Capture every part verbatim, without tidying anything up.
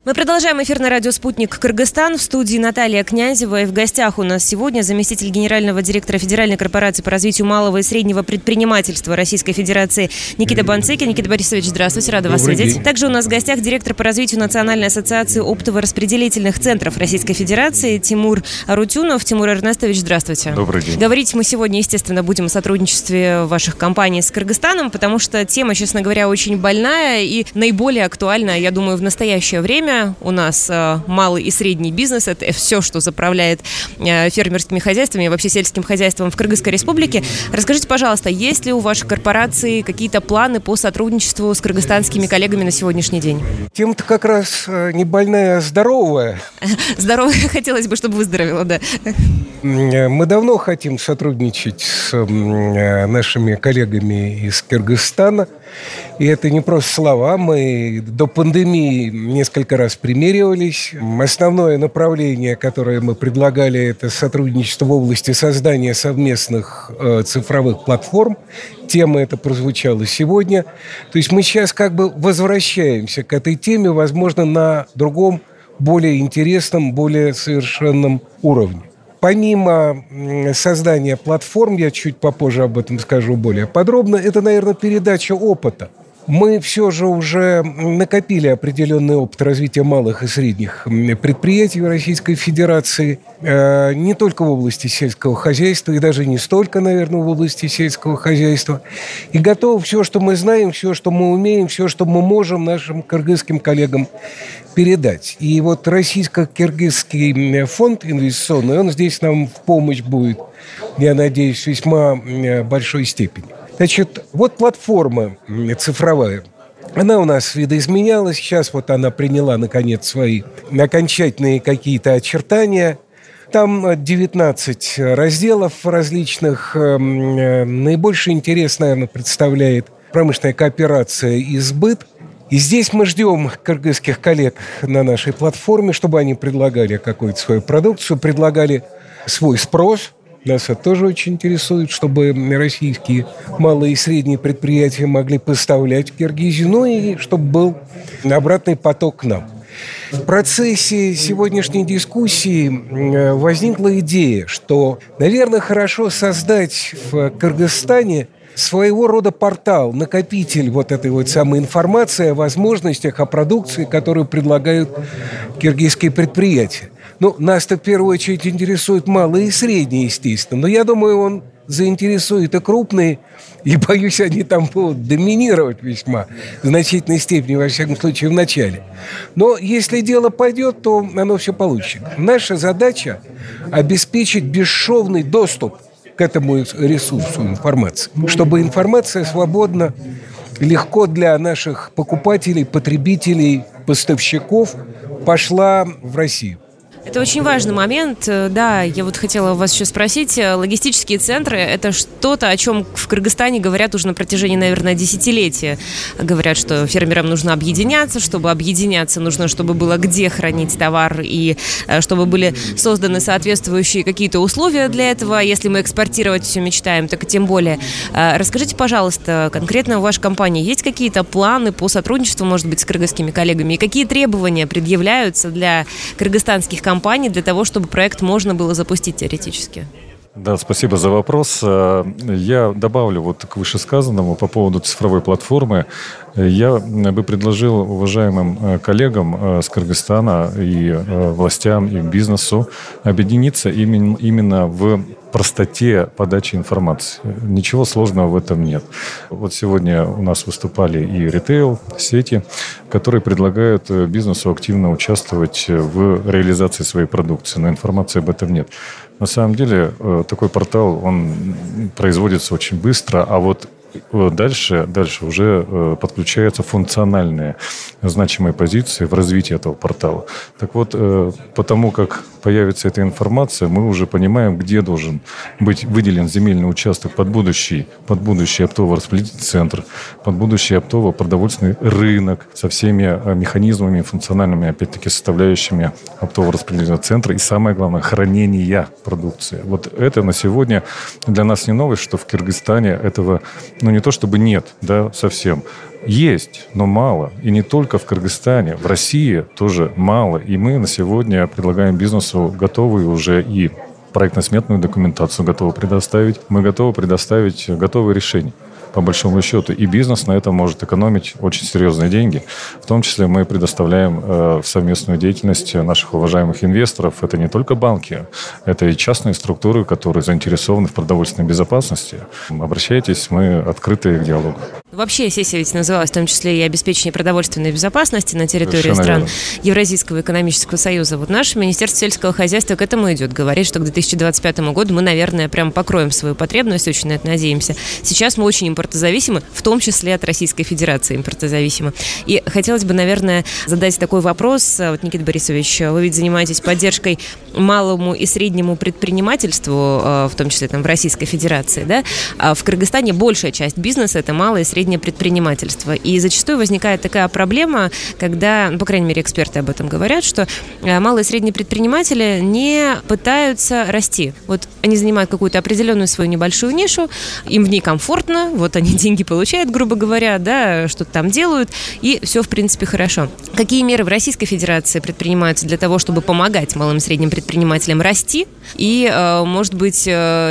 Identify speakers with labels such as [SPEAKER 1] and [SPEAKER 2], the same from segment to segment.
[SPEAKER 1] Мы продолжаем эфир на радио «Спутник Кыргызстан». В студии Наталья Князева. И в гостях у нас сегодня заместитель генерального директора Федеральной корпорации по развитию малого и среднего предпринимательства Российской Федерации Никита Банцекин. Никита Борисович, здравствуйте, рада вас видеть. День. Также у нас в гостях директор по развитию Национальной ассоциации оптово-распределительных центров Российской Федерации Тимур Арутюнов. Тимур Эрнестович, здравствуйте. Добрый день. Говорить мы сегодня, естественно, будем о сотрудничестве ваших компаний с Кыргызстаном, потому что тема, честно говоря, очень больная и наиболее актуальна, я думаю, в настоящее время. У нас э, малый и средний бизнес – это все, что заправляет э, фермерскими хозяйствами и вообще сельским хозяйством в Кыргызской республике. Расскажите, пожалуйста, есть ли у вашей корпорации какие-то планы по сотрудничеству с кыргызстанскими коллегами на сегодняшний день?
[SPEAKER 2] Тема-то как раз э, не больная, а здоровая.
[SPEAKER 1] Здоровая, хотелось бы, чтобы выздоровела, да.
[SPEAKER 2] Мы давно хотим сотрудничать с э, нашими коллегами из Кыргызстана. И это не просто слова. Мы до пандемии несколько раз примеривались. Основное направление, которое мы предлагали, это сотрудничество в области создания совместных э, цифровых платформ. Тема эта прозвучала сегодня. То есть мы сейчас как бы возвращаемся к этой теме, возможно, на другом, более интересном, более совершенном уровне. Помимо создания платформ, я чуть попозже об этом скажу более подробно, это, наверное, передача опыта. Мы все же уже накопили определенный опыт развития малых и средних предприятий в Российской Федерации, не только в области сельского хозяйства, и даже не столько, наверное, в области сельского хозяйства. И готовы все, что мы знаем, все, что мы умеем, все, что мы можем нашим кыргызским коллегам передать. И вот Российско-Киргизский фонд инвестиционный, он здесь нам в помощь будет, я надеюсь, в весьма большой степени. Значит, вот платформа цифровая. Она у нас видоизменялась. Сейчас вот она приняла, наконец, свои окончательные какие-то очертания. Там девятнадцать разделов различных. Наибольший интерес, наверное, представляет промышленная кооперация и сбыт. И здесь мы ждем кыргызских коллег на нашей платформе, чтобы они предлагали какую-то свою продукцию, предлагали свой спрос. Нас это тоже очень интересует, чтобы российские малые и средние предприятия могли поставлять в Киргизию, ну и чтобы был обратный поток к нам. В процессе сегодняшней дискуссии возникла идея, что, наверное, хорошо создать в Кыргызстане своего рода портал, накопитель вот этой вот самой информации о возможностях, о продукции, которую предлагают киргизские предприятия. Ну, нас-то в первую очередь интересуют малые и средние, естественно. Но я думаю, он заинтересует и крупные, и, боюсь, они там будут доминировать весьма в значительной степени, во всяком случае, в начале. Но если дело пойдет, то оно все получит. Наша задача – обеспечить бесшовный доступ к этому ресурсу информации, чтобы информация свободно, легко для наших покупателей, потребителей, поставщиков пошла в Россию.
[SPEAKER 1] Это очень важный момент. Да, я вот хотела вас еще спросить. Логистические центры – это что-то, о чем в Кыргызстане говорят уже на протяжении, наверное, десятилетия. Говорят, что фермерам нужно объединяться. Чтобы объединяться, нужно, чтобы было где хранить товар и чтобы были созданы соответствующие какие-то условия для этого. Если мы экспортировать все мечтаем, так и тем более. Расскажите, пожалуйста, конкретно в вашей компании есть какие-то планы по сотрудничеству, может быть, с кыргызскими коллегами? И какие требования предъявляются для кыргызстанских компаний для того, чтобы проект можно было запустить теоретически?
[SPEAKER 3] Да, спасибо за вопрос. Я добавлю вот к вышесказанному по поводу цифровой платформы. Я бы предложил уважаемым коллегам с Кыргызстана и властям, и бизнесу объединиться именно, именно в простоте подачи информации. Ничего сложного в этом нет. Вот сегодня у нас выступали и ритейл-сети, которые предлагают бизнесу активно участвовать в реализации своей продукции, но информации об этом нет. На самом деле такой портал, он производится очень быстро, а вот дальше, дальше уже подключаются функциональные значимые позиции в развитии этого портала. Так вот, потому как появится эта информация, мы уже понимаем, где должен быть выделен земельный участок под будущий, под будущий оптово-распределительный центр, под будущий оптово-продовольственный рынок со всеми механизмами, функциональными, опять-таки, составляющими оптово-распределительного центра и, самое главное, хранения продукции. Вот это на сегодня для нас не новость, что в Кыргызстане этого, ну, не то чтобы нет, да, совсем. Есть, но мало. И не только в Кыргызстане. В России тоже мало. И мы на сегодня предлагаем бизнесу готовые уже и проектно-сметную документацию готовы предоставить. Мы готовы предоставить готовые решения. По большому счету. И бизнес на этом может экономить очень серьезные деньги. В том числе мы предоставляем э, совместную деятельность наших уважаемых инвесторов. Это не только банки, это и частные структуры, которые заинтересованы в продовольственной безопасности. Обращайтесь, мы открыты к диалогу.
[SPEAKER 1] Вообще сессия ведь называлась в том числе и обеспечение продовольственной безопасности на территории
[SPEAKER 3] Совершенно
[SPEAKER 1] стран
[SPEAKER 3] верно.
[SPEAKER 1] Евразийского экономического союза. Вот наше Министерство сельского хозяйства к этому идет. Говорит, что к две тысячи двадцать пятому году мы, наверное, прям покроем свою потребность, очень на это надеемся. Сейчас мы очень импортозависимы, в том числе от Российской Федерации импортозависимы. И хотелось бы, наверное, задать такой вопрос. Вот, Никита Борисович, вы ведь занимаетесь поддержкой малому и среднему предпринимательству, в том числе там, в Российской Федерации, да? А в Кыргызстане большая часть бизнеса – это малое и среднее предпринимательство. И зачастую возникает такая проблема, когда, ну, по крайней мере, эксперты об этом говорят, что малые и средние предприниматели не пытаются расти. Вот они занимают какую-то определенную свою небольшую нишу, им в ней комфортно, вот они деньги получают, грубо говоря, да, что-то там делают, и все, в принципе, хорошо. Какие меры в Российской Федерации предпринимаются для того, чтобы помогать малым и средним предпринимателям расти? И, может быть,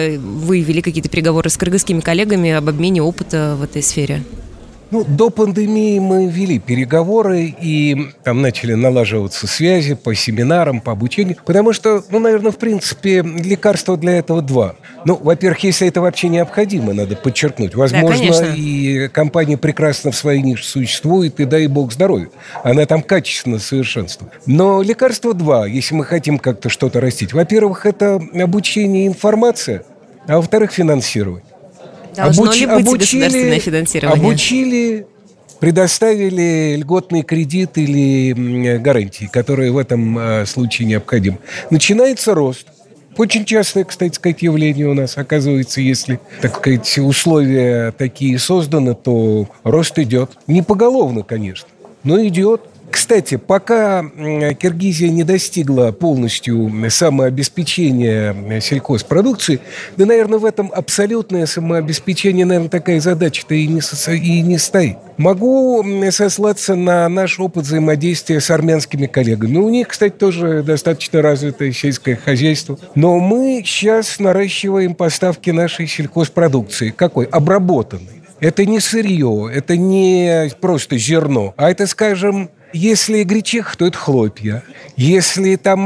[SPEAKER 1] вы вели какие-то переговоры с кыргызскими коллегами об обмене опыта в этой сфере?
[SPEAKER 2] Ну, до пандемии мы вели переговоры и там начали налаживаться связи по семинарам, по обучению. Потому что, ну, наверное, в принципе, лекарства для этого два. Ну, во-первых, если это вообще необходимо, надо подчеркнуть. Возможно,
[SPEAKER 1] да,
[SPEAKER 2] и компания прекрасно в своей нише существует, и дай бог здоровья. Она там качественно совершенствует. Но лекарства два, если мы хотим как-то что-то растить. Во-первых, это обучение и информация, а во-вторых, финансирование.
[SPEAKER 1] Должно
[SPEAKER 2] Обуч...
[SPEAKER 1] ли быть
[SPEAKER 2] обучили,
[SPEAKER 1] государственное финансирование?
[SPEAKER 2] Обучили, предоставили льготный кредит или гарантии, которые в этом э, случае необходимы. Начинается рост. Очень частое, кстати сказать, явление у нас. Оказывается, если, так сказать, условия такие созданы, то рост идет. Не поголовно, конечно, но идет. Кстати, пока Киргизия не достигла полностью самообеспечения сельхозпродукции, да, наверное, в этом абсолютное самообеспечение, наверное, такая задача-то и не, со... и не стоит. Могу сослаться на наш опыт взаимодействия с армянскими коллегами. У них, кстати, тоже достаточно развитое сельское хозяйство. Но мы сейчас наращиваем поставки нашей сельхозпродукции. Какой? Обработанной. Это не сырье, это не просто зерно, а это, скажем, если гречиха, то это хлопья. Если там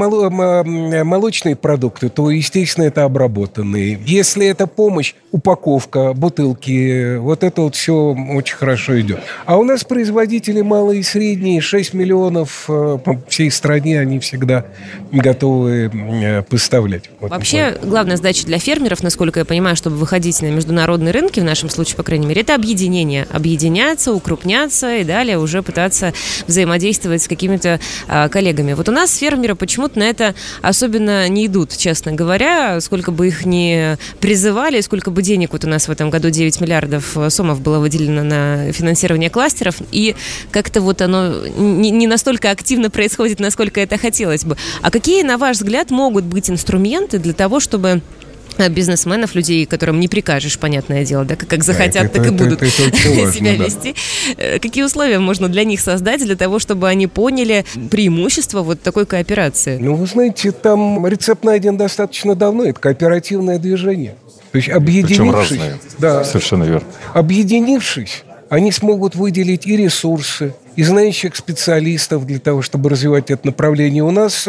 [SPEAKER 2] молочные продукты, то, естественно, это обработанные. Если это помощь, упаковка, бутылки, вот это вот все очень хорошо идет. А у нас производители малые и средние, шесть миллионов по всей стране, они всегда готовы поставлять. Вот
[SPEAKER 1] вообще, такое. Главная задача для фермеров, насколько я понимаю, чтобы выходить на международные рынки, в нашем случае, по крайней мере, это объединение. Объединяться, укрупняться и далее уже пытаться взаимодействовать действовать с какими-то а, коллегами. Вот у нас фермеры почему-то на это особенно не идут, честно говоря. Сколько бы их ни призывали, сколько бы денег вот у нас в этом году девять миллиардов сомов было выделено на финансирование кластеров, и как-то вот оно не, не настолько активно происходит, насколько это хотелось бы. А какие, на ваш взгляд, могут быть инструменты для того, чтобы бизнесменов, людей, которым не прикажешь, понятное дело, да, как захотят, это, так это, и будут это, это важно, себя да. вести. Какие условия можно для них создать, для того, чтобы они поняли преимущество вот такой кооперации?
[SPEAKER 2] Ну, вы знаете, там рецепт найден достаточно давно, это кооперативное движение. То есть объединившись...
[SPEAKER 3] Причем разные, да, совершенно верно.
[SPEAKER 2] Объединившись, они смогут выделить и ресурсы, и знающих специалистов для того, чтобы развивать это направление. У нас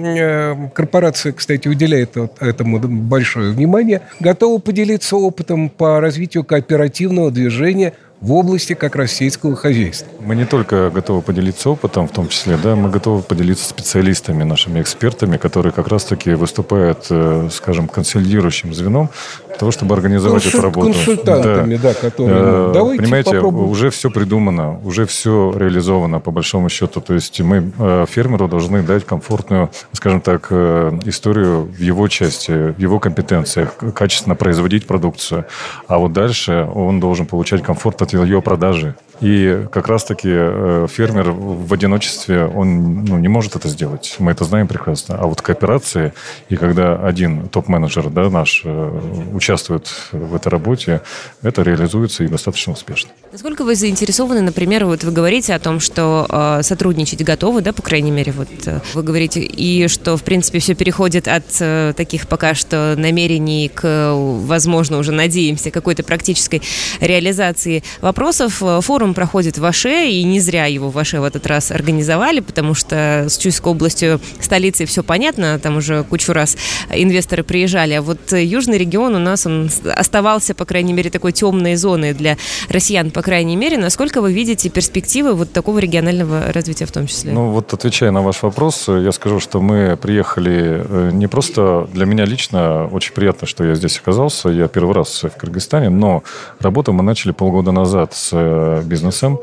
[SPEAKER 2] э, корпорация, кстати, уделяет вот этому большое внимание, готова поделиться опытом по развитию кооперативного движения в области как раз сельского хозяйства.
[SPEAKER 3] Мы не только готовы поделиться опытом, в том числе, да, мы готовы поделиться специалистами, нашими экспертами, которые как раз-таки выступают, скажем, консолидирующим звеном для того, чтобы организовать Консуль... эту работу.
[SPEAKER 2] Консультантами, да, да которые...
[SPEAKER 3] Давайте Понимаете, попробуем. Уже все придумано, уже все реализовано, по большому счету. То есть мы фермеру должны дать комфортную, скажем так, историю в его части, в его компетенциях, качественно производить продукцию. А вот дальше он должен получать комфорт от ее продажи. И как раз-таки фермер в одиночестве, он ну, не может это сделать. Мы это знаем прекрасно. А вот кооперации, и когда один топ-менеджер, да, наш участвует в этой работе, это реализуется и достаточно успешно.
[SPEAKER 1] Насколько вы заинтересованы, например, вот вы говорите о том, что э, сотрудничать готовы, да, по крайней мере, вот э, вы говорите, и что, в принципе, все переходит от э, таких пока что намерений к, возможно, уже надеемся, какой-то практической реализации вопросов. Форум проходит в Аше, и не зря его в Аше в этот раз организовали, потому что с Чуйской областью, столицей, все понятно, там уже кучу раз инвесторы приезжали, а вот южный регион у нас, он оставался, по крайней мере, такой темной зоной для россиян, по крайней мере. Насколько вы видите перспективы вот такого регионального развития в том числе?
[SPEAKER 3] Ну вот, отвечая на ваш вопрос, я скажу, что мы приехали не просто... Для меня лично очень приятно, что я здесь оказался. Я первый раз в Кыргызстане, но работу мы начали полгода назад с бизнесом,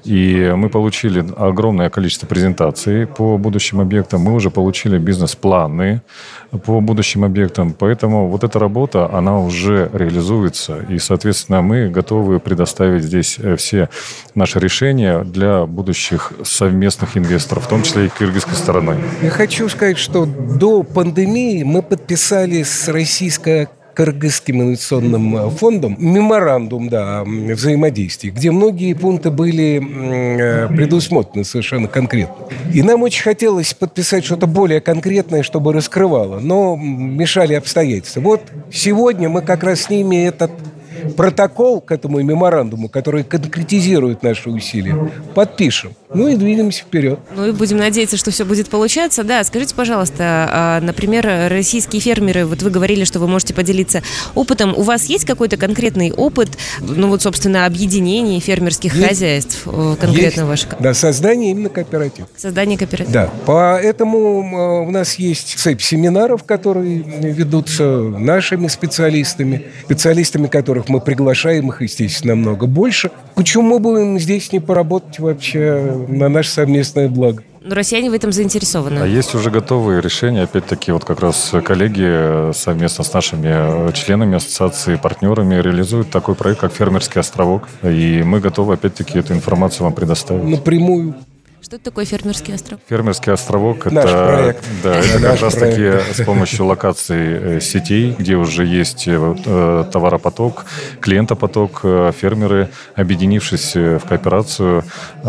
[SPEAKER 3] и мы получили огромное количество презентаций по будущим объектам. Мы уже получили бизнес-планы по будущим объектам, поэтому вот эта работа, она уже реализуется, и, соответственно, мы готовы предоставить здесь все наши решения для будущих совместных инвесторов, в том числе и кыргызской стороной.
[SPEAKER 2] Я хочу сказать, что до пандемии мы подписали с российской Кыргызским инвестиционным фондом меморандум, да, о взаимодействии, где многие пункты были предусмотрены совершенно конкретно. И нам очень хотелось подписать что-то более конкретное, чтобы раскрывало, но мешали обстоятельства. Вот сегодня мы как раз с ними этот протокол к этому меморандуму, который конкретизирует наши усилия, подпишем. Ну и двинемся вперед.
[SPEAKER 1] Ну и будем надеяться, что все будет получаться. Да, скажите, пожалуйста, например, российские фермеры, вот вы говорили, что вы можете поделиться опытом. У вас есть какой-то конкретный опыт, ну вот, собственно, объединений фермерских есть. хозяйств конкретно ваше?
[SPEAKER 2] Да, создание именно кооператива.
[SPEAKER 1] Создание кооператива.
[SPEAKER 2] Да, поэтому у нас есть цепь семинаров, которые ведутся нашими специалистами, специалистами, которых мы приглашаем, их, естественно, намного больше. Почему мы будем здесь не поработать вообще на наше совместное благо?
[SPEAKER 1] Но россияне в этом заинтересованы.
[SPEAKER 3] А есть уже готовые решения, опять-таки, вот как раз коллеги совместно с нашими членами ассоциации, партнерами реализуют такой проект, как «Фермерский островок». И мы готовы, опять-таки, эту информацию вам предоставить.
[SPEAKER 2] Напрямую.
[SPEAKER 1] Что это такое фермерский остров?
[SPEAKER 3] Фермерский островок –
[SPEAKER 2] наш
[SPEAKER 3] это,
[SPEAKER 2] проект.
[SPEAKER 3] Да, это как раз-таки с помощью локаций сетей, где уже есть товаропоток, клиентопоток, фермеры, объединившись в кооперацию,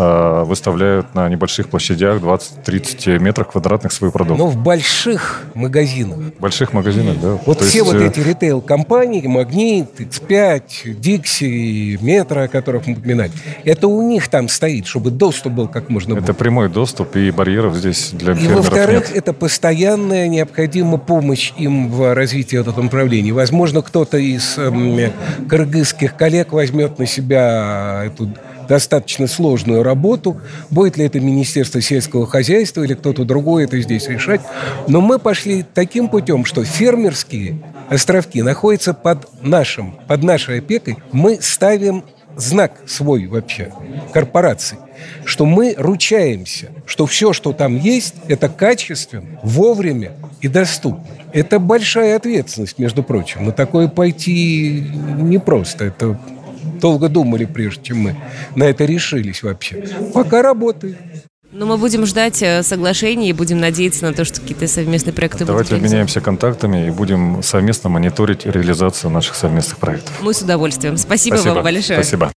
[SPEAKER 3] выставляют на небольших площадях двадцать-тридцать метров квадратных свою продукцию.
[SPEAKER 2] Но в больших магазинах.
[SPEAKER 3] В больших магазинах, да.
[SPEAKER 2] Вот
[SPEAKER 3] То
[SPEAKER 2] все
[SPEAKER 3] есть...
[SPEAKER 2] вот эти ритейл-компании, Магнит, икс пять, Дикси, Метро, о которых мы упоминали, это у них там стоит, чтобы доступ был как можно больше.
[SPEAKER 3] Это прямой доступ, и барьеров здесь для
[SPEAKER 2] и,
[SPEAKER 3] фермеров
[SPEAKER 2] во-вторых,
[SPEAKER 3] нет.
[SPEAKER 2] это постоянная необходимая помощь им в развитии этого направления. Возможно, кто-то из э, кыргызских коллег возьмет на себя эту достаточно сложную работу. Будет ли это Министерство сельского хозяйства или кто-то другой это здесь решать. Но мы пошли таким путем, что фермерские островки находятся под нашим, под нашей опекой. Мы ставим знак свой вообще корпорации, что мы ручаемся, что все, что там есть, это качественно, вовремя и доступно. Это большая ответственность, между прочим. На такое пойти непросто. Это долго думали, прежде чем мы на это решились вообще. Пока работает.
[SPEAKER 1] Но мы будем ждать соглашений и будем надеяться на то, что какие-то совместные проекты
[SPEAKER 3] Давайте
[SPEAKER 1] будут.
[SPEAKER 3] Давайте обменяемся контактами и будем совместно мониторить реализацию наших совместных проектов.
[SPEAKER 1] Мы с удовольствием. Спасибо,
[SPEAKER 3] Спасибо
[SPEAKER 1] вам большое.
[SPEAKER 3] Спасибо.